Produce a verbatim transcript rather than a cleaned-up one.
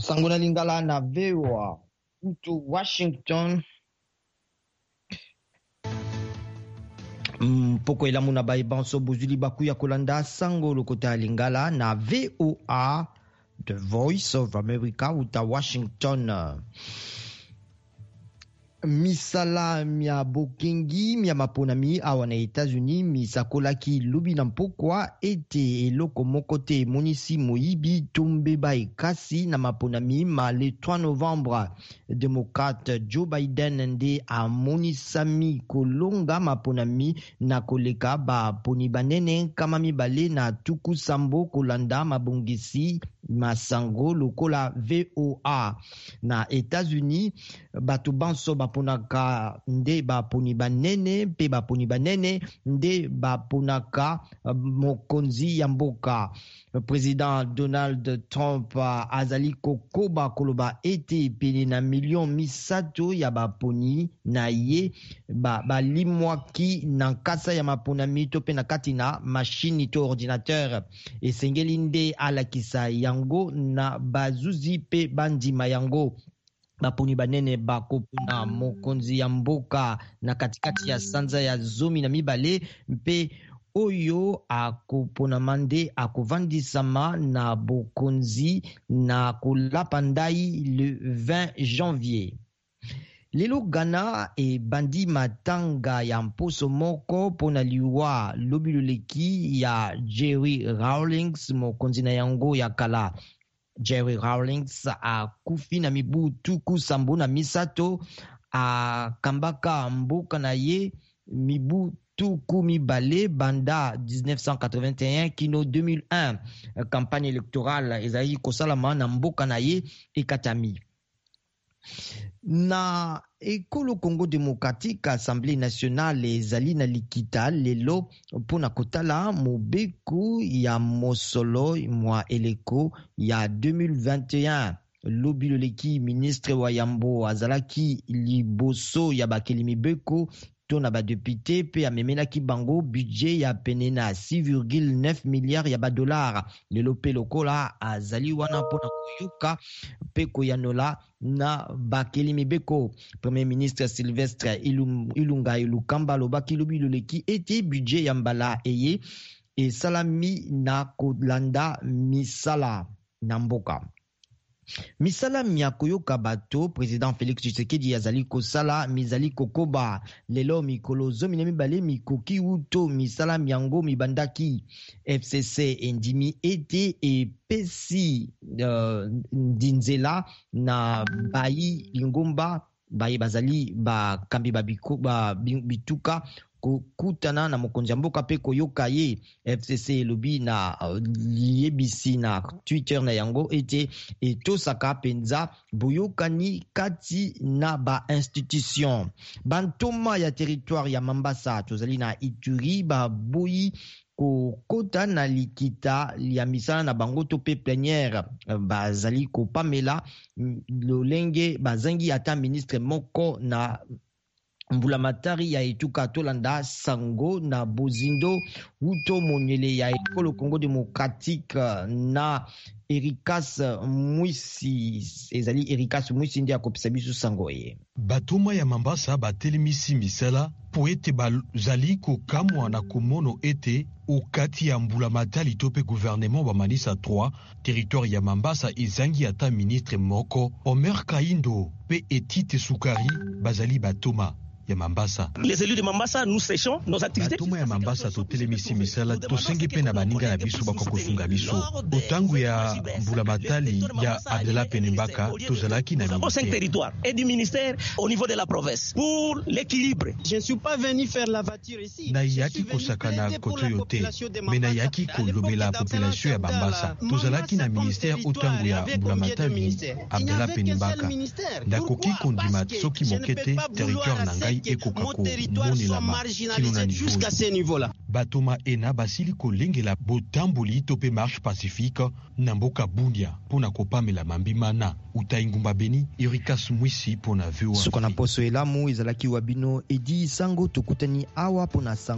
Sanguna Lingala na V O A to Washington. Mpoko mm, elamu na baibanso buzuli bakuya kolanda sango lokota Lingala na V O A, The Voice of America uta Washington. Misala mia bokengi mia maponami awa na Etats-Unis misakolaki lubi na mpokwa ete eloko mokote monisi moyibi tombeba ekasi na maponami ma le trois novembre. Démocrate Joe Biden nde amonisami kolonga maponami na koleka ba poni banene kama mibale na tuku sambo kolanda mabongisi masango lokola V O A. Na Etats-Unis bato banso baponaka nde baponi banene pe baponi banene nde baponaka mokonzi ya mboka. President Donald Trump azali kokoba koloba ete pene na million misato ya baponi na ye balimwaki na nkasa ya maponami to pe na kati na machine to ordinateur. Esengeli nde alakisa yango na bazuzi pe bandima yango. Baponi banene bakopona mokonzi ya mboka na katikati ya sanza ya zomi na mibale mpe oyo akopona mande akovandisama na bokonzi na kolapa ndai le vingt janvier. Lelo Ghana e bandi matanga ya mposo moko pona liwa lobiloleki ya Jerry Rawlings mokonzi na yango ya kala. Jerry Rawlings akufi na mibu tuku sambo na misato, akambaka mboka na ye mibu tuku mibale banda dix-neuf cent quatre-vingt-un kino deux mille un. Campagne électorale ezali kosalama na mboka na ye ekatami. Na ekolo Congo Démocratique, Assemblée nationale ezali na likita lelo pona kotala mobeku ya mosolo mwa eleko ya deux mille vingt et un. Lobi loleki ministre wa Yambo azalaki liboso ya bakeli mibeko to na badepute pe amemelaki bango budget ya pene na six virgule neuf milliards ya badollars. Lelo pe lokola azali wana pona koyoka pe koyanola na bakeli mibeko. Premier ministre Sylvestre Ilunga Ilukamba lobaki lobi loleki ete budget ya mbala eye e salami na kolanda misala na mboka. Misala mia koyoka bato President Félix Tshisekedi azali kosala mizali kokoba lelo mikolo zomi na mibale mikoki uto misala miango mibandaki. F C C endimi ete epesi uh, ndinzela na bayi lingomba bayi bazali bakambi babiko ba bituka kokutana na mokonzi ya mboka pe koyoka ye. F C C elobi na uh, yebisi na Twitter na yango ete etosaka penza boyokani kati na ba institution. Bantoma ya territoire ya Mambasa tozali na Ituri baboyi kokota na likita ya misala na bango to pe plénière bazali kopamela lolenge bazangi ata ministre moko na mbulamatari ya etuka tolanda sango na bozindo uto monyele ya ekolo Congo Démocratique na Erikas Mwisi ezali Erikas Mwisi ndi akopesa biso sango ye. Batoma ya Mambasa batelemisi misala po ete bazali kokamwa na komono ete okati ya mbulamatari to pe gouvernement ba Manisa trois territoire ya Mambasa ezangi ata ministre moko. Omer Kaindo pe Etite Sukari bazali batoma ya Mambasa. Les élus de Mambasa, nous séchons nos activités. Batuma ya Mambasa to telemisi misala to senge pe na baninga na biso bako kosunga biso. Otangu ya mbulamatali ya Adela Penembaka to zalaki na au cinq territoires et du ministère au niveau de la province pour l'équilibre. Je ne suis pas venu faire la voiture ici. Na yaki kosakana kotoyote. Mais na yaki kolobela population ya Mambasa. To zalaki na ministère otangu ya mbulamatali Adela Penembaka. Ndakoki kondima soki mokete territoire nangai jusqu'à ce niveau-là. Batoma ena basili kolengela botamboli tope marche pacifique na mboka Bunia pona kopamela mambimana uta ingumba Beni. Erikas Mwisi pona V O A. Sukona poso elamu ezalaki wabino edi sango tokutani awa pona sango.